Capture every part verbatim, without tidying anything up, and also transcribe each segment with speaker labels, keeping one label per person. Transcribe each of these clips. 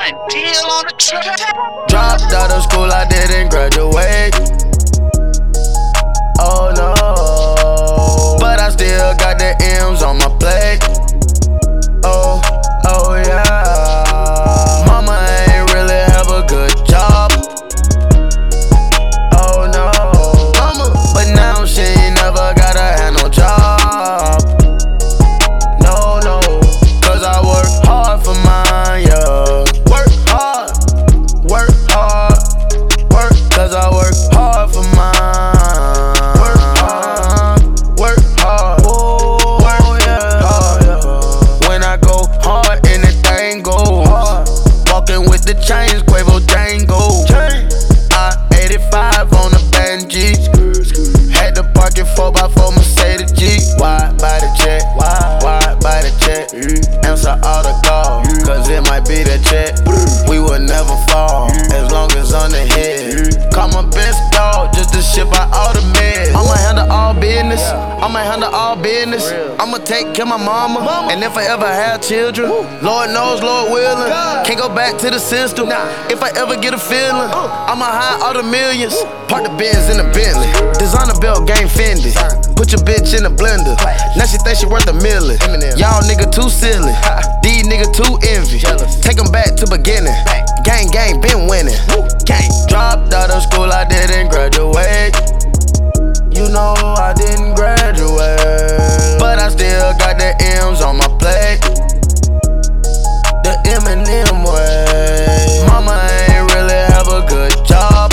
Speaker 1: Ryan Deal on the track.
Speaker 2: Dropped out of school, I didn't graduate. Oh no, but I still got the M's on my plate. Oh, oh yeah. Mama ain't really have a good job. Oh no, mama, but now she ain't never gotta have no job. No, no, cause I work hard for mine, yeah. Work hard, work hard, work, cause I work hard for mine. Work hard, work hard, oh, work yeah, hard, yeah. When I go hard, anything go hard. Walking with the chains, Quavo Django. I eighty-five on the Benji. Had to park it four by four Mercedes G. Why buy the check? Why? Why buy the check? Answer all the calls, cause it might be the check. We will never fall, as long as on the head. Call my best dog, just to ship out all the meds. I'ma handle all business, I'ma handle all business. I'ma take care of my mama, and if I ever have children, Lord knows, Lord willing, can't go back to the system. If I ever get a feeling, I'ma hide all the millions. Park the Benz in the Bentley, designer belt, game Fendi. Put your bitch in the blender, now she think she worth a million. Y'all nigga too silly, these nigga too envy. Take them back to beginning, gang gang been winning. Dropped out of school, I didn't graduate. You know I didn't graduate, but I still got the M's on my plate. The Eminem way. Mama ain't really have a good job.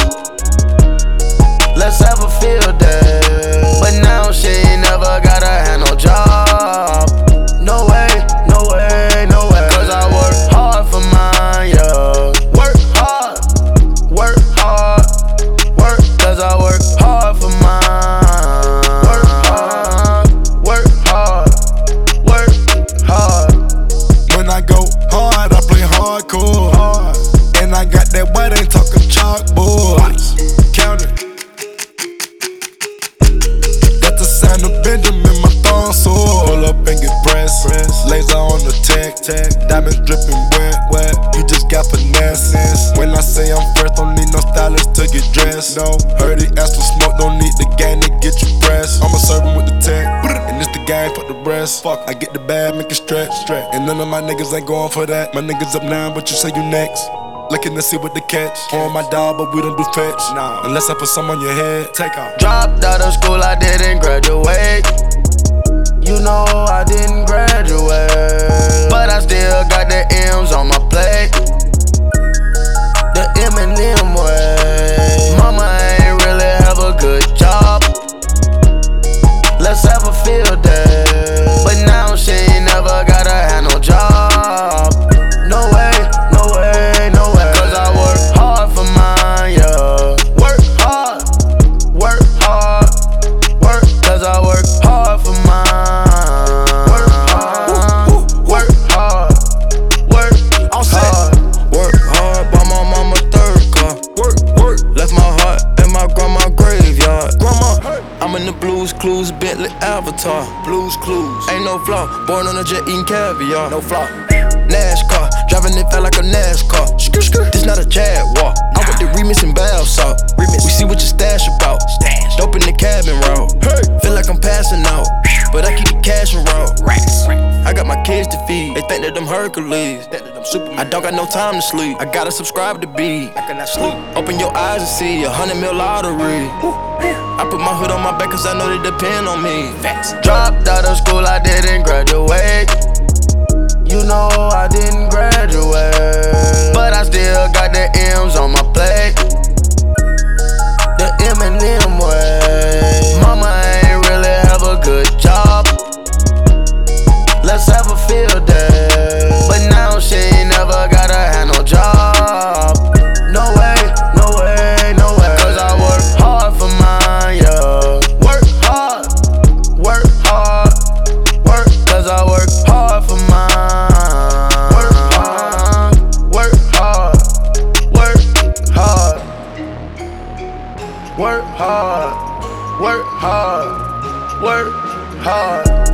Speaker 2: Let's have a field day, but now she ain't never gotta have no job. No way, no way, no way. Cause I work hard for mine, yeah. Work hard, work hard, work. Cause I work hard for mine. Work hard, work hard, work hard.
Speaker 3: When I go hard, I play hardcore. Hard. And I got that white ain't talking chalkboard. Count it. Got the sound of Benjamin, my thumb sword. Pull up and get pressed. Laser on the tech. Diamonds dripping wet, wet. You just got finesse. When I say I'm fresh, don't need no stylist to get dressed. No, heard he asked for smoke, don't need the gang to get you pressed. I'ma serve him with the tech, and it's the gang, fuck the rest. Fuck, I get the bag, make it stretch, stretch. And none of my niggas ain't going for that. My niggas up now, but you say you next. Looking to see what the catch. On my dog, but we don't do fetch. Nah, unless I put some on your head. Take off.
Speaker 2: Dropped out of school, I didn't graduate. You know I didn't graduate, but I still got the M's on my plate. The Eminem way. Mama ain't really have a good job. Let's have a field day, but now she ain't never gotta have no job. No way, no way, no way. Cause I work hard for mine, yeah. Work hard, work hard, work. Cause I work hard for mine. Work hard, work hard, work hard. Work hard, bought my mama third car. Work, work. Left my heart in my grandma graveyard. Grandma, I'm in the Blues Clues, Bentley Avatar. Blues Clues, ain't no flaw. Born on a jet eating caviar, no flaw. NASCAR, driving it felt like a NASCAR. This not a Jaguar. I with the remix and bath salt. We see what your stash about. Dope in the cabin route. Feel like I'm passing out, but I keep the cash around. I got my kids to feed. They think that I'm Hercules. I don't got no time to sleep. I gotta subscribe to B. I cannot sleep. Open your eyes and see a hundred mil lottery. I put my hood on my back cause I know they depend on me. Dropped out of school, I didn't graduate. You know I didn't graduate, but I still got the M's on my plate. The Eminem way. Mama ain't really have a good job. Let's have a field day, but now she ain't never gotta have no job. No way, no way, no way. Cause I work hard for mine, yeah. Work hard, work hard, work. Cause I work hard for mine. Work hard, work hard, work hard. Work hard, work hard, work hard.